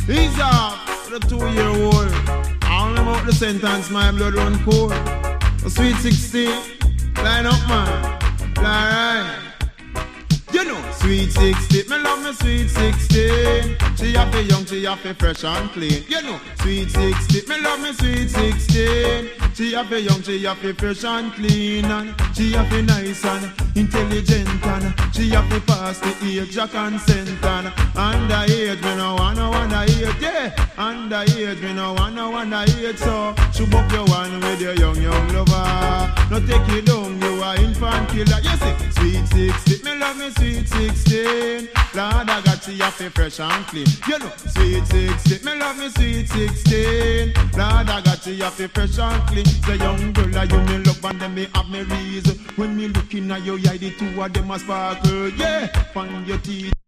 He's off the 2-year-old. I don't know about the sentence, my blood run cold. A sweet 16, line up man, alright. You know, sweet 16, me love me sweet 16. She have the young, she have the fresh and clean. You know, sweet 16, me love me sweet 16. She have the young, she have the fresh and clean. And she have the nice and intelligent. And she have the past the age, a consent. And underage, me no wanna age, yeah. Underage, me no wanna age. So, shoot up your one with your young lover. No take you down, you are infant killer. You see, sweet 16, me love me sweet 16. Lord, I got she have the fresh and clean. You know, sweet 16, me love me sweet 16. Lord, I got she have the fresh and clean. Say young girl, you me love and them me have me reason. When me looking at your eye, the two of them a sparkle. Yeah, find your teeth.